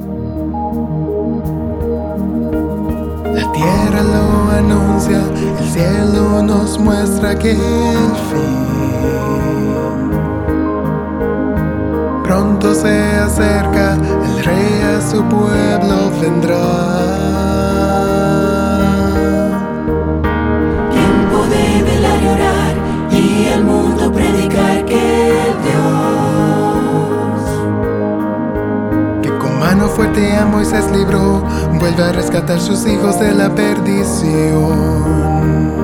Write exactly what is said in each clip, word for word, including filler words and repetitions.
La tierra lo anuncia, el cielo nos muestra que el fin pronto se acerca, el rey a su pueblo vendrá. Tiempo de velar y orar y al mundo predicar que Dios, que con mano fuerte a Moisés libró, vuelve a rescatar sus hijos de la perdición.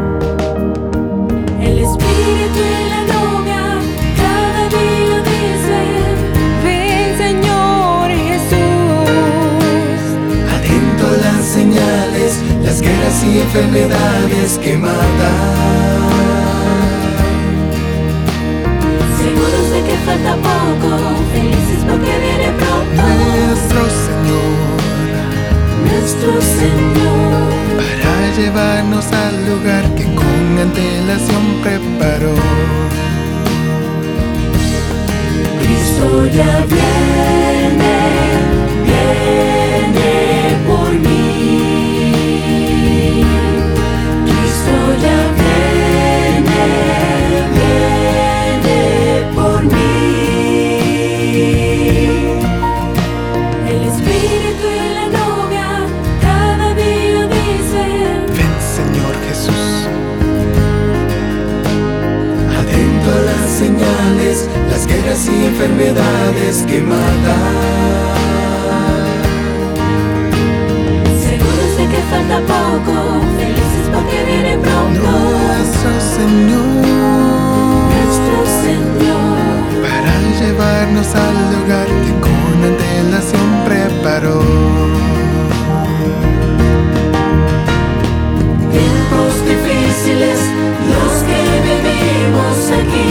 el Espíritu y la novia cada día dicen: ven, Señor Jesús. Atento a las señales, las guerras y enfermedades que matan. Seguros de que falta poco, felices porque viene pronto Nuestro Señor, nuestro Señor. para llevarnos al lugar que con antelación preparó. Cristo ya viene, viene por mí. Cristo ya viene, viene por mí. El Espíritu y la novia cada día dicen: Ven, Señor Jesús. Atento a las señales, las guerras y enfermedades que matan. seguros de que falta poco, felices porque viene pronto Nuestro Señor, nuestro Señor. para llevarnos al lugar que con antelación preparó. Tiempos difíciles los que vivimos aquí.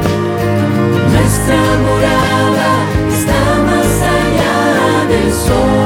Nuestra morada está más allá del sol.